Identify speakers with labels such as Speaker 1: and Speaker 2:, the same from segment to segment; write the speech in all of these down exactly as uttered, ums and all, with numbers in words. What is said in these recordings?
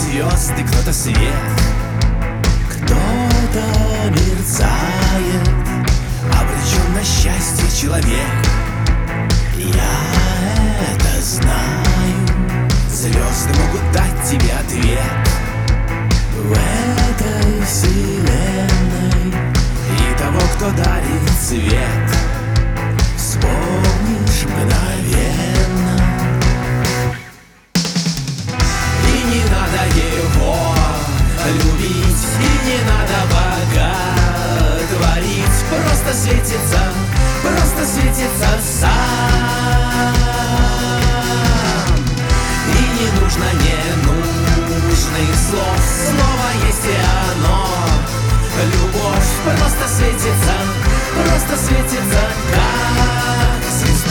Speaker 1: звезды, кто-то свет, кто-то мерцает, обречен на счастье человек. Я это знаю, звезды могут дать тебе ответ в этой вселенной, и того, кто дарит свет, вспомнишь мгновенно. И не надо его любить, и не надо боготворить, просто светится, просто светится сам. И не нужно ненужных слов, слово есть и оно. Любовь просто светится, просто светится, как звезда.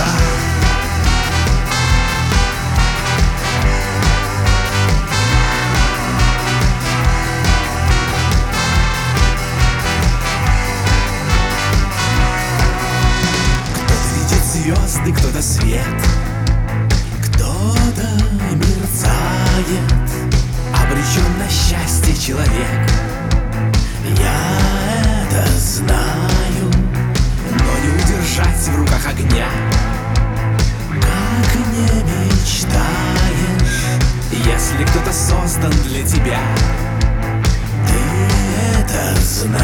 Speaker 1: Кто-то видит звезды, кто-то свет, кто-то мерцает, обречен на счастье человек. Я это знаю, но не удержать в руках огня. Как не мечтаешь, если кто-то создан для тебя, ты это знаешь.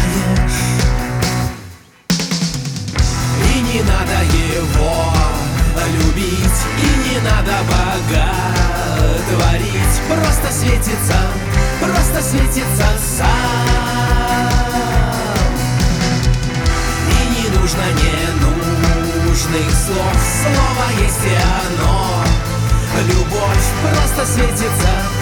Speaker 1: И не надо его любить, и не надо боготворить, просто светится, просто светится сам. И не нужно ненужных слов, слово есть и оно. Любовь просто светится,